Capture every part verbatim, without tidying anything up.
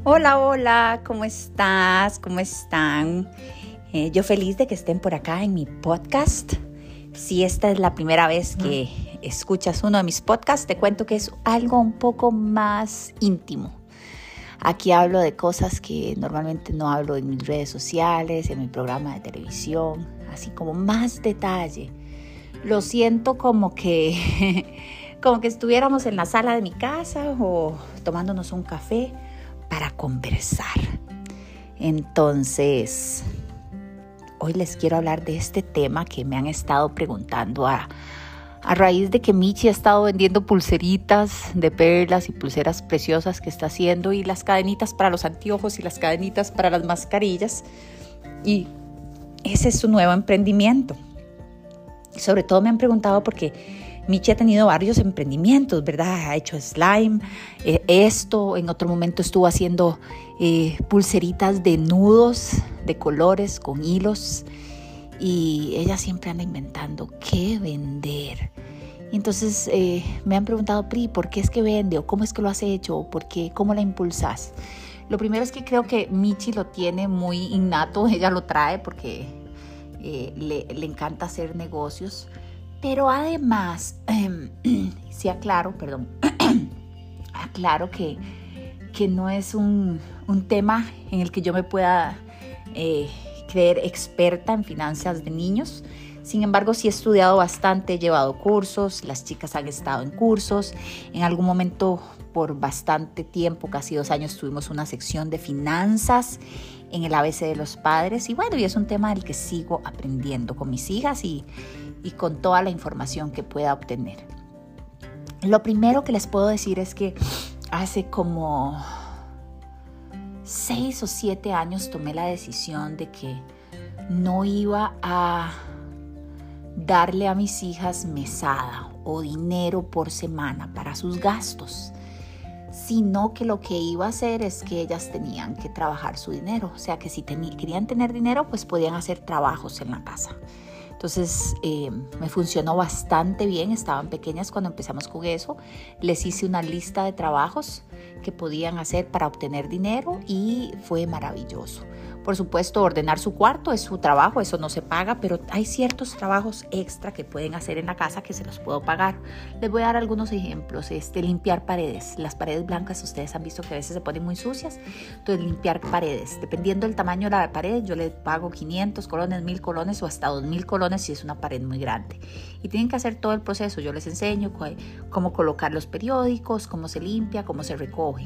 Hola, hola, ¿cómo estás? ¿Cómo están? Eh, yo feliz de que estén por acá en mi podcast. Si esta es la primera vez que escuchas uno de mis podcasts, te cuento que es algo un poco más íntimo. Aquí hablo de cosas que normalmente no hablo en mis redes sociales, en mi programa de televisión, así como más detalle. Lo siento como que, como que estuviéramos en la sala de mi casa o tomándonos un café para conversar. Entonces, hoy les quiero hablar de este tema que me han estado preguntando a, a raíz de que Michi ha estado vendiendo pulseritas de perlas y pulseras preciosas que está haciendo, y las cadenitas para los anteojos y las cadenitas para las mascarillas. Y ese es su nuevo emprendimiento. Sobre todo me han preguntado porque Michi ha tenido varios emprendimientos, ¿verdad? Ha hecho slime, eh, esto, en otro momento estuvo haciendo eh, pulseritas de nudos, de colores, con hilos, y ella siempre anda inventando qué vender. Entonces eh, me han preguntado, Pri, ¿por qué es que vende? ¿O cómo es que lo has hecho? ¿O por qué? ¿Cómo la impulsas? Lo primero es que creo que Michi lo tiene muy innato, ella lo trae porque eh, le, le encanta hacer negocios. Pero además, eh, sí aclaro, perdón, aclaro que, que no es un, un tema en el que yo me pueda eh, creer experta en finanzas de niños. Sin embargo, sí he estudiado bastante, he llevado cursos, las chicas han estado en cursos. En algún momento, por bastante tiempo, casi dos años, tuvimos una sección de finanzas en el A B C de los padres. Y bueno, y es un tema del que sigo aprendiendo con mis hijas y y con toda la información que pueda obtener. Lo primero que les puedo decir es que hace como seis o siete años tomé la decisión de que no iba a darle a mis hijas mesada o dinero por semana para sus gastos, sino que lo que iba a hacer es que ellas tenían que trabajar su dinero. O sea que si ten- querían tener dinero, pues podían hacer trabajos en la casa. Entonces eh, me funcionó bastante bien, estaban pequeñas cuando empezamos con eso. Les hice una lista de trabajos que podían hacer para obtener dinero y fue maravilloso. Por supuesto, ordenar su cuarto es su trabajo, eso no se paga, pero hay ciertos trabajos extra que pueden hacer en la casa que se los puedo pagar. Les voy a dar algunos ejemplos. Este, limpiar paredes. Las paredes blancas, ustedes han visto que a veces se ponen muy sucias. Entonces, limpiar paredes. Dependiendo del tamaño de la pared, yo les pago quinientos colones, mil colones o hasta dos mil colones si es una pared muy grande. Y tienen que hacer todo el proceso. Yo les enseño cómo colocar los periódicos, cómo se limpia, cómo se recoge.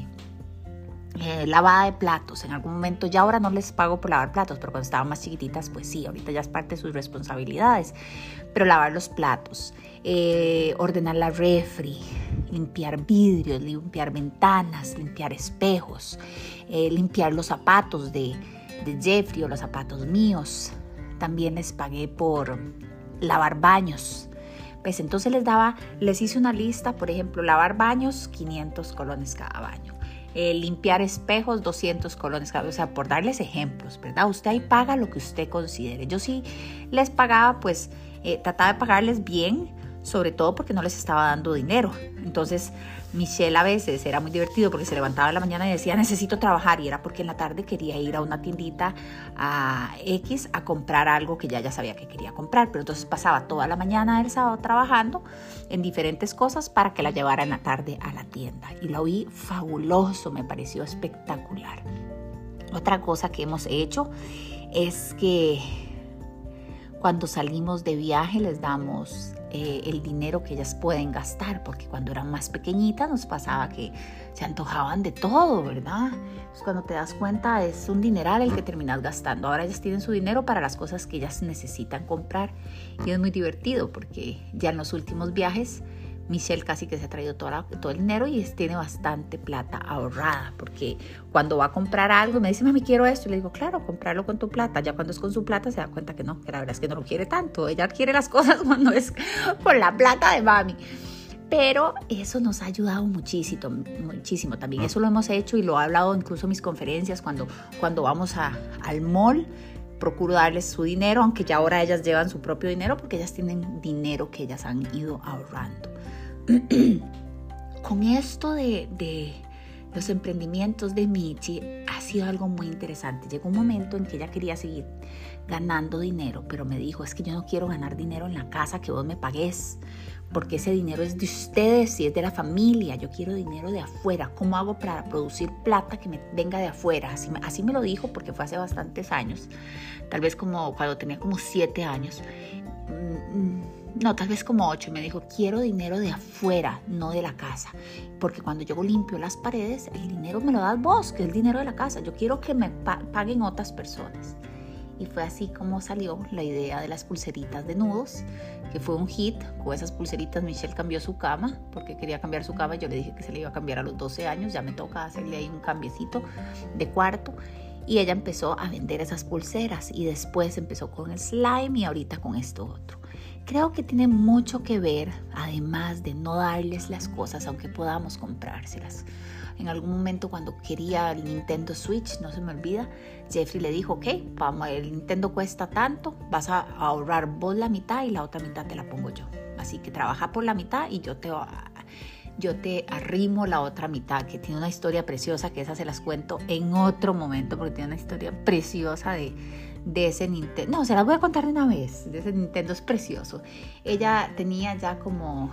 Eh, lavada de platos, en algún momento, ya ahora no les pago por lavar platos, pero cuando estaban más chiquititas, pues sí, ahorita ya es parte de sus responsabilidades, pero lavar los platos, eh, ordenar la refri, limpiar vidrios, limpiar ventanas, limpiar espejos, eh, limpiar los zapatos de, de Jeffrey o los zapatos míos. También les pagué por lavar baños. Pues entonces les daba, les hice una lista, por ejemplo, lavar baños, quinientos colones cada baño. Eh, limpiar espejos, doscientos colones cada, o sea, por darles ejemplos, ¿verdad? Usted ahí paga lo que usted considere. Yo sí les pagaba, pues, eh, trataba de pagarles bien, sobre todo porque no les estaba dando dinero. Entonces, Michelle a veces era muy divertido porque se levantaba en la mañana y decía, necesito trabajar, y era porque en la tarde quería ir a una tiendita a X a comprar algo que ya ya sabía que quería comprar, pero entonces pasaba toda la mañana del sábado trabajando en diferentes cosas para que la llevara en la tarde a la tienda, y lo vi fabuloso, me pareció espectacular. Otra cosa que hemos hecho es que cuando salimos de viaje les damos eh, el dinero que ellas pueden gastar, porque cuando eran más pequeñitas nos pasaba que se antojaban de todo, ¿verdad? Entonces, cuando te das cuenta es un dineral el que terminas gastando. Ahora ellas tienen su dinero para las cosas que ellas necesitan comprar, y es muy divertido porque ya en los últimos viajes Michelle casi que se ha traído toda la, todo el dinero y tiene bastante plata ahorrada, porque cuando va a comprar algo me dice, mami, quiero esto, y le digo, claro, comprarlo con tu plata. Ya cuando es con su plata se da cuenta que no, que la verdad es que no lo quiere tanto. Ella quiere las cosas cuando es con la plata de mami. Pero eso nos ha ayudado muchísimo, muchísimo también. Eso lo hemos hecho y lo he hablado incluso en mis conferencias cuando, cuando vamos a, al mall. Procuro darles su dinero, aunque ya ahora ellas llevan su propio dinero porque ellas tienen dinero que ellas han ido ahorrando. Con esto de, de los emprendimientos de Michi ha sido algo muy interesante. Llegó un momento en que ella quería seguir ganando dinero, pero me dijo, es que yo no quiero ganar dinero en la casa que vos me pagues, porque ese dinero es de ustedes y es de la familia. Yo quiero dinero de afuera. ¿Cómo hago para producir plata que me venga de afuera? Así me, así me lo dijo, porque fue hace bastantes años, tal vez como cuando tenía como siete años. No, tal vez como ocho. Me dijo, quiero dinero de afuera, no de la casa, porque cuando yo limpio las paredes, el dinero me lo das vos, que es el dinero de la casa. Yo quiero que me pa- paguen otras personas. Y fue así como salió la idea de las pulseritas de nudos, que fue un hit. Con esas pulseritas Michelle cambió su cama, porque quería cambiar su cama. Yo le dije que se le iba a cambiar a los doce años, ya me toca hacerle ahí un cambiecito de cuarto. Y ella empezó a vender esas pulseras y después empezó con el slime y ahorita con esto otro. Creo que tiene mucho que ver, además de no darles las cosas aunque podamos comprárselas. En algún momento cuando quería el Nintendo Switch, no se me olvida, Jeffrey le dijo, ok, vamos, el Nintendo cuesta tanto, vas a ahorrar vos la mitad y la otra mitad te la pongo yo. Así que trabaja por la mitad y yo te, yo te arrimo la otra mitad, que tiene una historia preciosa, que esa se las cuento en otro momento, porque tiene una historia preciosa de, de ese Nintendo. No, se las voy a contar de una vez, de ese Nintendo es precioso. Ella tenía ya como...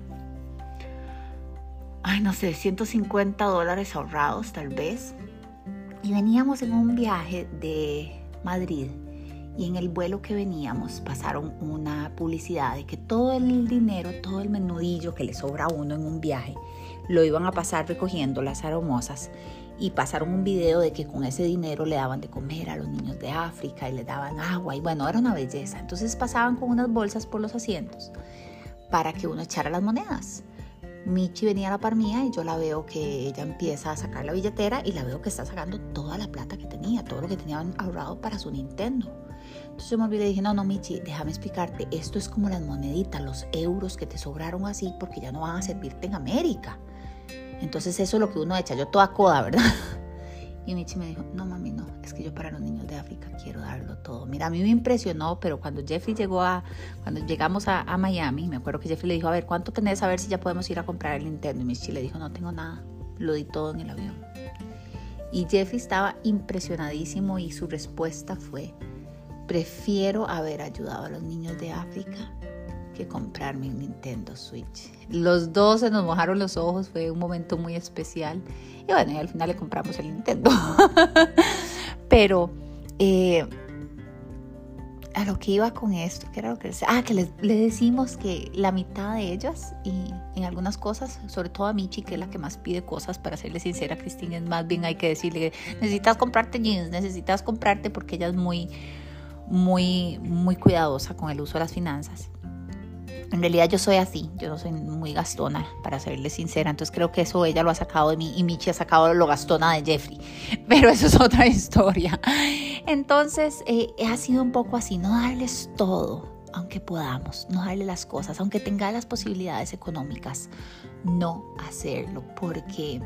ay, no sé, ciento cincuenta dólares ahorrados tal vez. Y veníamos en un viaje de Madrid y en el vuelo que veníamos pasaron una publicidad de que todo el dinero, todo el menudillo que le sobra a uno en un viaje, lo iban a pasar recogiendo las aromosas. Y pasaron un video de que con ese dinero le daban de comer a los niños de África y les daban agua. Y bueno, era una belleza. Entonces pasaban con unas bolsas por los asientos para que uno echara las monedas. Michi venía a la par mía y yo la veo que ella empieza a sacar la billetera y la veo que está sacando toda la plata que tenía, todo lo que tenía ahorrado para su Nintendo. Entonces yo me olvidé y dije, no, no, Michi, déjame explicarte, esto es como las moneditas, los euros que te sobraron así porque ya no van a servirte en América. Entonces eso es lo que uno echa, yo toda coda, ¿verdad? Y Michi me dijo, no mami, no, es que yo para los niños de África quiero darlo todo. Mira, a mí me impresionó, pero cuando Jeffrey llegó a, cuando llegamos a, a Miami, me acuerdo que Jeffrey le dijo, a ver, ¿cuánto tenés? A ver si ya podemos ir a comprar el Nintendo. Y Michi le dijo, no tengo nada, lo di todo en el avión. Y Jeffrey estaba impresionadísimo y su respuesta fue, prefiero haber ayudado a los niños de África que comprarme un Nintendo Switch. Los dos se nos mojaron los ojos, fue un momento muy especial. Y bueno, y al final le compramos el Nintendo. Pero eh, a lo que iba con esto, que era lo que decía, ah, que les, le decimos que la mitad de ellas, y en algunas cosas, sobre todo a Michi, que es la que más pide cosas, para serle sincera, Cristina, es más bien hay que decirle, necesitas comprarte jeans, necesitas comprarte, porque ella es muy, muy, muy cuidadosa con el uso de las finanzas. En realidad yo soy así, yo no soy muy gastona, para serle sincera, entonces creo que eso ella lo ha sacado de mí y Michi ha sacado lo gastona de Jeffrey, pero eso es otra historia. Entonces eh, ha sido un poco así, no darles todo, aunque podamos, no darle las cosas, aunque tenga las posibilidades económicas, no hacerlo, porque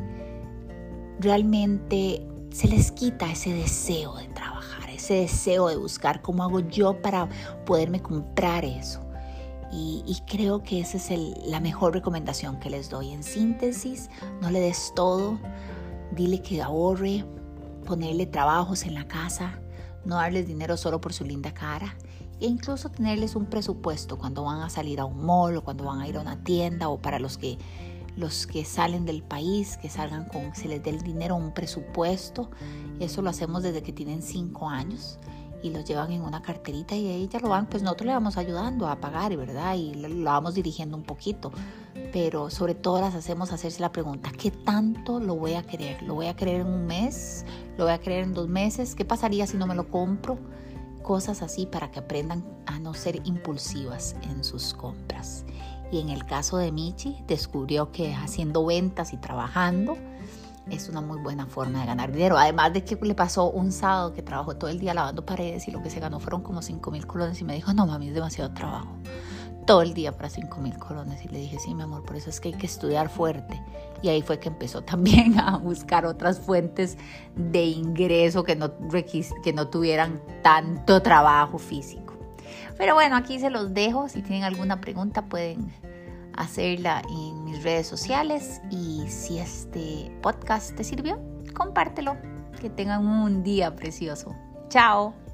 realmente se les quita ese deseo de trabajar, ese deseo de buscar cómo hago yo para poderme comprar eso. Y, y creo que esa es el, la mejor recomendación que les doy. En síntesis, no le des todo, dile que ahorre, ponerle trabajos en la casa, no darles dinero solo por su linda cara, e incluso tenerles un presupuesto cuando van a salir a un mall o cuando van a ir a una tienda, o para los que, los que salen del país, que salgan con, se les dé el dinero, un presupuesto. Eso lo hacemos desde que tienen cinco años. Y los llevan en una carterita y ahí ya lo van, pues nosotros le vamos ayudando a pagar, ¿verdad? Y lo vamos dirigiendo un poquito, pero sobre todo las hacemos hacerse la pregunta, ¿qué tanto lo voy a querer? ¿Lo voy a querer en un mes? ¿Lo voy a querer en dos meses? ¿Qué pasaría si no me lo compro? Cosas así para que aprendan a no ser impulsivas en sus compras. Y en el caso de Michi, descubrió que haciendo ventas y trabajando es una muy buena forma de ganar dinero. Además de que le pasó un sábado que trabajó todo el día lavando paredes y lo que se ganó fueron como cinco mil colones y me dijo, no mami, es demasiado trabajo. Todo el día para cinco mil colones. Y le dije, sí mi amor, por eso es que hay que estudiar fuerte. Y ahí fue que empezó también a buscar otras fuentes de ingreso que no, que no tuvieran tanto trabajo físico. Pero bueno, aquí se los dejo. Si tienen alguna pregunta pueden hacerla en mis redes sociales y si este podcast te sirvió, compártelo. Que tengan un día precioso. Chao.